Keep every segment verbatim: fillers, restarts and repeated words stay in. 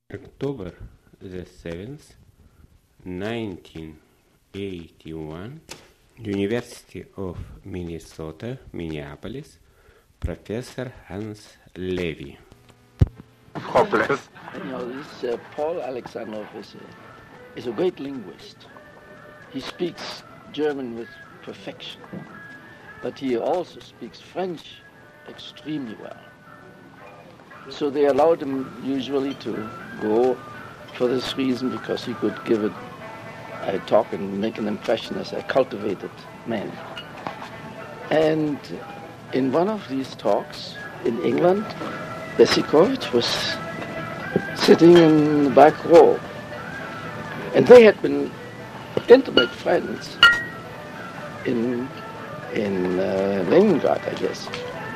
October the seventh, nineteen eighty-one, University of Minnesota, Minneapolis, Professor Hans Levy. Hopeless. You know, this uh, Paul Alexandrov is a, is a great linguist. He speaks German with perfection, but he also speaks French extremely well. So they allowed him usually to go for this reason, because he could give a, a talk and make an impression as a cultivated man. And in one of these talks in England, Besikovich was sitting in the back row, and they had been intimate friends in in uh, Leningrad, I guess.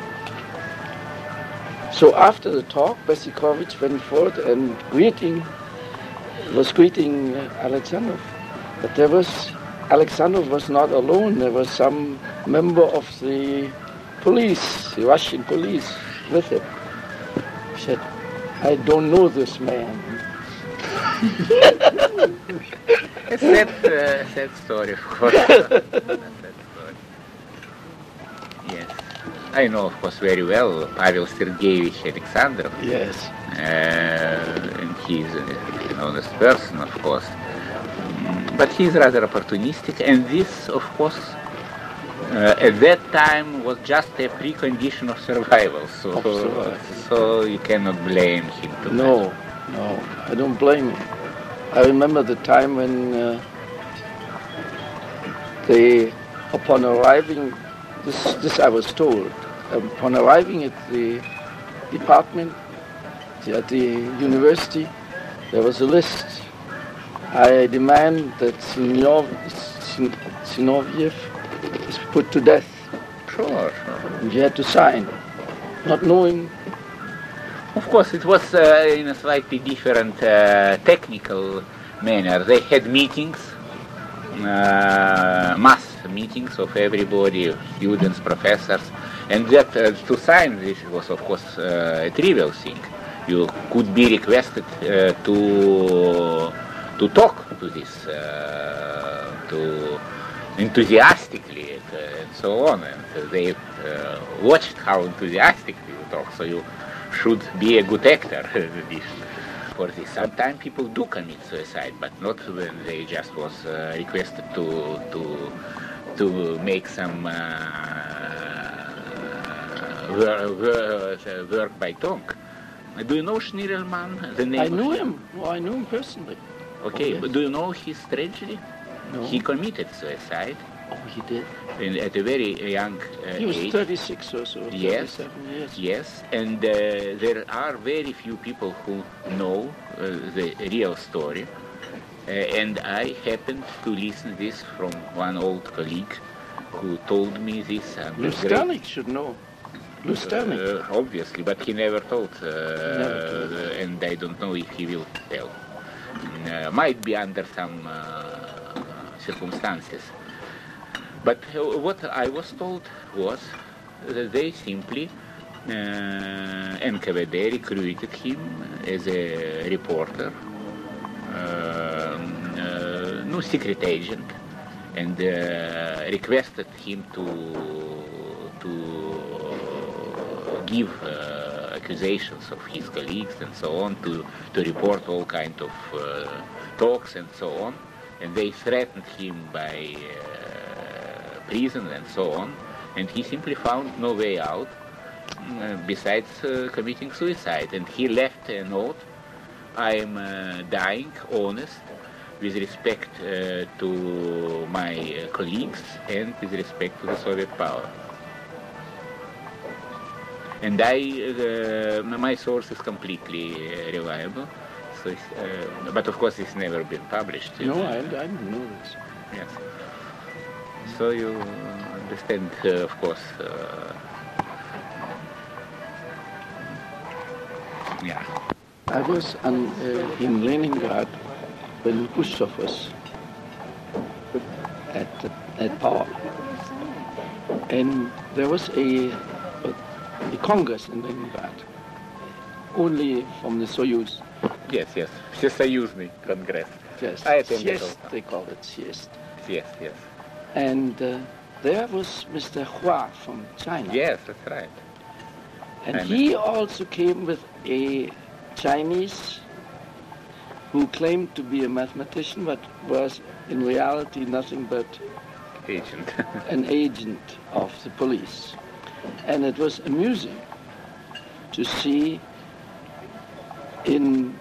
So after the talk, Besikovich went forward and greeting was greeting uh, Alexandrov. But there was Alexandrov was not alone. There was some member of the police, the Russian police, with him. He said, "I don't know this man." A sad, uh, sad story, of course. Sad story. Yes. I know, of course, very well Pavel Sergeyevich Alexandrov. Yes. Uh, and he's an honest person, of course. Mm, But he's rather opportunistic, and this, of course, uh, at that time was just a precondition of survival. So, Of survival. so you cannot blame him too much. No, no, I don't blame him. I remember the time when uh, they, upon arriving, this, this I was told, upon arriving at the department, at the university, there was a list. I demand that Sinov, Sin, Sinoviev is put to death. Sure, sure. And you had to sign, not knowing. Of course, it was uh, in a slightly different uh, technical manner. They had meetings, uh, mass meetings of everybody, students, professors, and that uh, to sign this was, of course, uh, a trivial thing. You could be requested uh, to to talk to this, uh, to enthusiastically and, uh, and so on. And they uh, watched how enthusiastically you talk, so you should be a good actor for this. Sometimes people do commit suicide, but not when they just was uh, requested to to to make some uh, work, work by tongue. Do you know Schnirelmann? The name I of knew him. No, I knew him personally. Okay, Oh, yes. but do you know his tragedy? No. He committed suicide Oh, he did. in, at a very young uh, He was age. thirty-six or so. Yes. thirty-seven years. Yes, and uh, there are very few people who know uh, the real story. Uh, and I happened to listen this from one old colleague who told me this. And Lusternik should know. Lusternik. uh, obviously, but he never told, uh, Never told. and I don't know if he will tell. Uh, might be under some uh, circumstances. But uh, what I was told was that they simply, uh, N K V D recruited him as a reporter, uh, uh, no secret agent, and uh, requested him to to give uh, accusations of his colleagues and so on, to, to report all kind of uh, talks and so on, and they threatened him by uh, prison and so on, and he simply found no way out uh, besides uh, committing suicide, and he left a note: "I am uh, dying honest with respect uh, to my uh, colleagues and with respect to the Soviet power." And I, uh, my source is completely uh, reliable. So, it's, uh, but of course, it's never been published. No, I, I didn't know this. Yes. So you understand, uh, of course. Uh, yeah. I was on, uh, in Leningrad when Khrushchev was at, at power. And there was a, a, a congress in Leningrad, only from the Soyuz. Yes, yes. Всесоюзный Congress. Yes, I attended sieste, also. they call it sieste. Yes, yes. And uh, there was Mister Hua from China. Yes, that's right. And I he also came with a Chinese who claimed to be a mathematician, but was in reality nothing but Agent. an agent of the police. And it was amusing to see in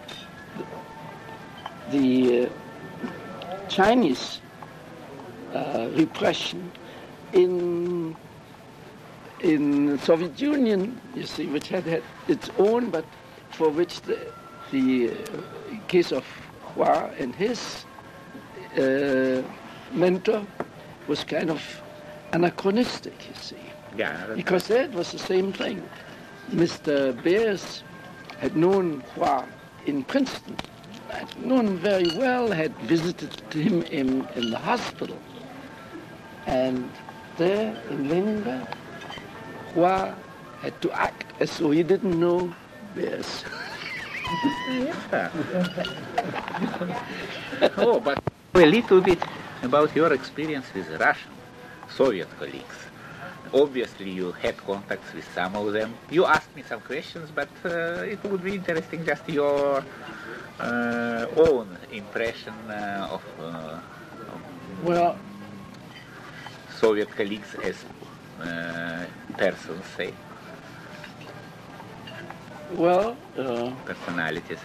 the uh, Chinese uh, repression in in Soviet Union, you see, which had had its own, but for which the, the uh, case of Hua and his uh, mentor was kind of anachronistic, you see. Yeah, that's Because that was the same thing. Mister Beers had known Hua in Princeton, had known him very well, had visited him in, in the hospital. And there in Leningrad, Hua had to act as though he didn't know Beers. Yeah. Oh, but a little bit about your experience with Russian Soviet colleagues. Obviously, you had contacts with some of them. You asked me some questions, but uh, it would be interesting just your uh, own impression uh, of uh, Well, Soviet colleagues as uh, persons, say, well, uh, personalities.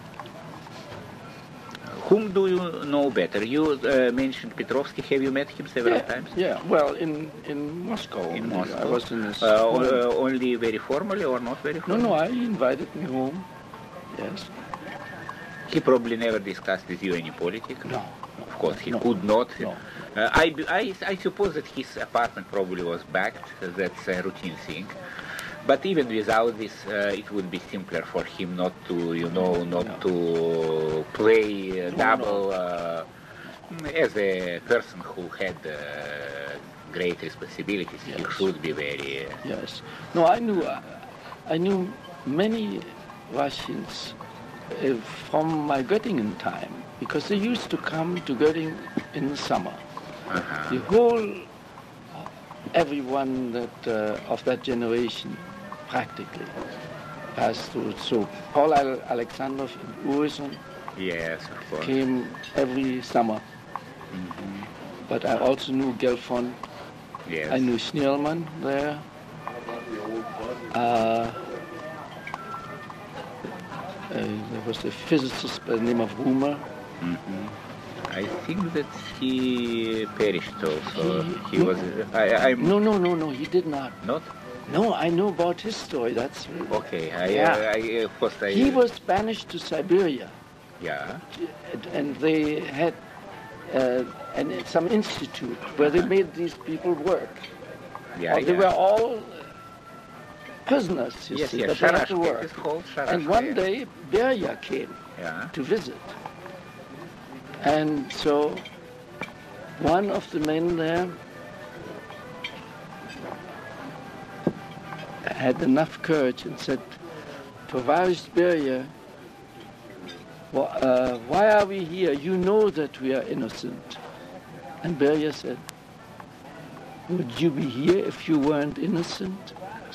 Whom do you know better? You uh, mentioned Petrovsky. Have you met him several yeah, times? yeah, well, in, in Moscow. In only. Moscow. I was in his Uh, home. uh, only very formally or not very No, formally? no, I he invited me home. Yes. He probably never discussed with you any politics. No. Of course, he no, could not. No. Uh, I, I, I suppose that his apartment probably was backed. That's a routine thing. But even without this, uh, it would be simpler for him not to, you know, not No. to play uh, No, double uh, as a person who had uh, great responsibilities. He Yes. should be very. Uh, Yes. No, I knew, uh, I knew many Russians uh, from my Göttingen time because they used to come to Göttingen in the summer. uh-huh. The whole, everyone that uh, of that generation practically passed through. So Paul Al- Alexandrov and Urison Yes, of course. came every summer. But I also knew Gelfond. Yes. I knew Schneelman there. Uh, uh, there was a physicist by the name of Rumer. I think that he perished also. He- He was. I, I'm No, no, no, no, he did not. not. No, I know about his story. That's Okay. I, Yeah. uh, I of course I. he was banished to Siberia, Yeah. and they had uh, and it's some institute where they made these people work. Yeah. They yeah. were all prisoners, you Yes, see, yes. but they had to Sharashka, work. it is called Sharashka, And one yeah. day, Beria came Yeah. to visit. And so one of the men there had enough courage and said, Tovarishch Beria, wh- uh, why are we here? You know that we are innocent. And Beria said, would you be here if you weren't innocent?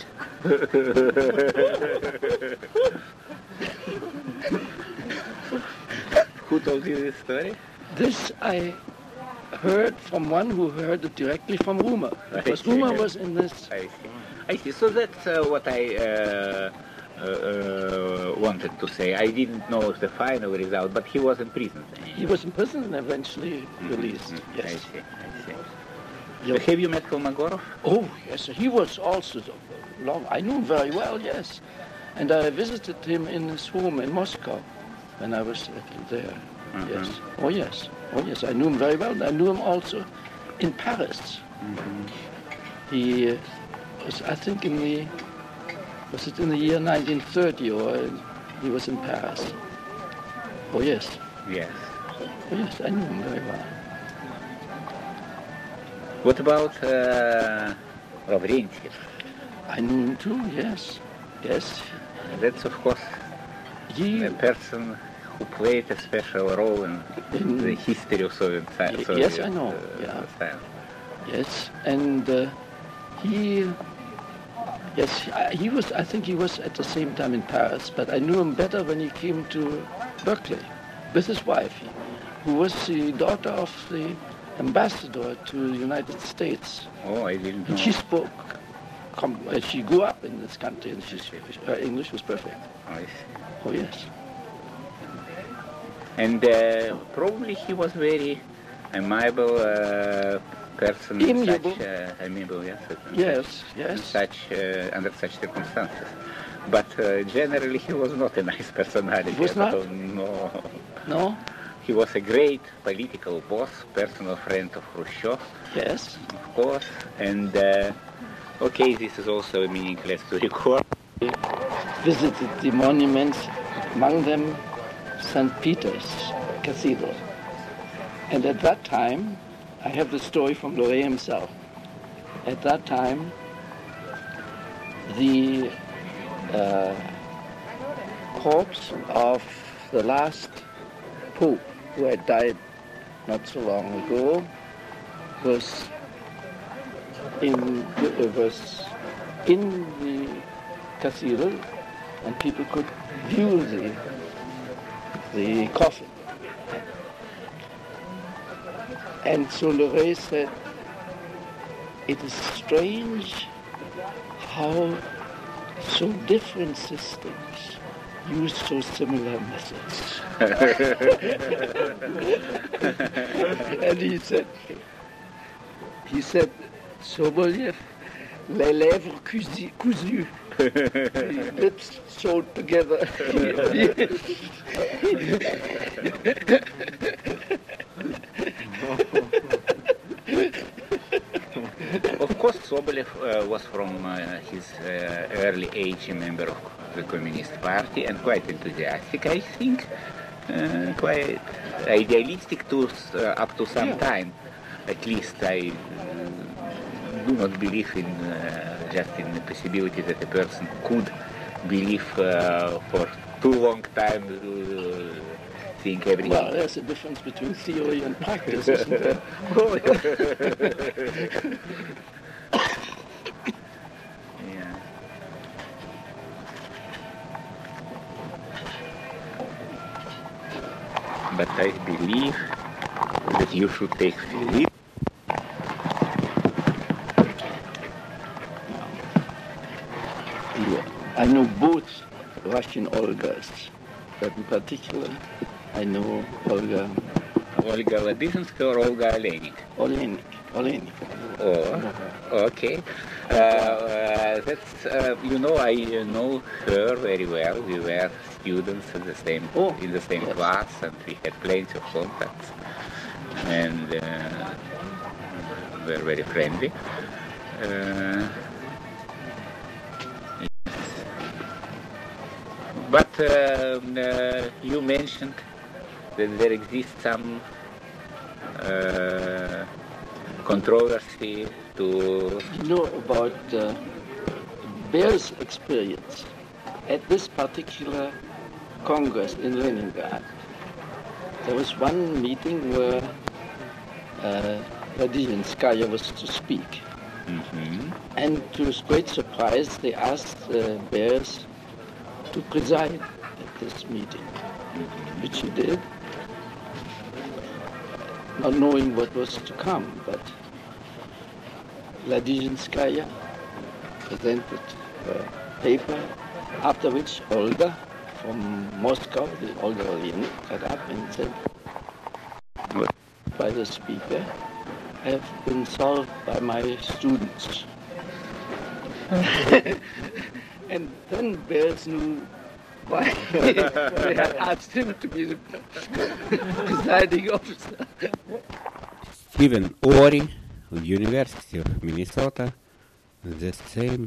Who told you this story? This I heard from one who heard it directly from Rumer, because see. Rumer was in this. I see. I see. So that's uh, what I uh, uh, uh, wanted to say. I didn't know the final result, but he was in prison. He was in prison and eventually released. I Yes. see. I see. Yeah. Have you met Kolmogorov? Oh yes, he was also long. I knew him very well. Yes, and I visited him in his home in Moscow when I was there. Yes. Oh yes. Oh yes. I knew him very well. I knew him also in Paris. He uh, was, I think, in the was it in the year nineteen thirty, or he was in Paris. Oh yes. Yes. Oh yes. I knew him very well. What about uh, Lavrentiev? I knew him too. Yes. Yes. That's of course he, a person who played a special role in, In- the history of Soviet science. Y- yes, I know, Uh, yeah. science. yes, and uh, he, yes, I- he was, I think he was at the same time in Paris, but I knew him better when he came to Berkeley with his wife, who was the daughter of the ambassador to the United States. Oh, I didn't know. And she spoke, com- uh, she grew up in this country, and she, her English was perfect. Oh, I see. Oh, yes. And uh, probably he was very amiable uh, person. in Amiable. Such, uh, amiable, yes. in Yes, such- yes. Such uh, under such circumstances. But uh, generally, he was not a nice personality. Was at not? all. No. No? He was a great political boss, personal friend of Khrushchev, Yes. of course. And uh, okay, this is also meaningless to record. Visited the monuments, among them Saint Peter's Cathedral. And at that time, I have the story from Loret himself. At that time, the uh, corpse of the last Pope, who had died not so long ago, was in uh, was in the cathedral, and people could view the the coffin. And so Loret said, it is strange how so different systems use so similar methods. And he said, he said, Sobolev, les lèvres cousues, cousues, the lips sewed together. Of course, Sobolev uh, was from uh, his uh, early age a member of the Communist Party and quite enthusiastic, I think, uh, quite idealistic to uh, up to some Yeah. time. At least I uh, do not believe in uh, just in the possibility that a person could believe uh, for too long time, uh, think everything. Well, there's a difference between theory and practice, isn't there? Yeah. But I believe that you should take Philippe. Yeah. I know both Russian Olgas, but in particular, I know Olga Olga Ladizhinsky or Olga Olenik. Olenik. Olenik. Oh, okay. Uh, uh, that's, uh, you know, I uh, know her very well. We were students in the same, Oh, in the same yes. class, and we had plenty of contacts. And uh, we were very friendly. Uh, But um, uh, you mentioned that there exists some uh, controversy to... You know about uh, Bear's experience at this particular Congress in Leningrad. There was one meeting where uh, Ladizhinskaya was to speak. Mhm. And to his great surprise, they asked uh, Bears to preside at this meeting, which he did, not knowing what was to come. But Ladizhinskaya presented her paper, after which Olga from Moscow, the Olga Olenik, got up and said, by the speaker, have been solved by my students. And then Bears knew why they had asked him to be the presiding officer. Stephen Ory, University of Minnesota, the same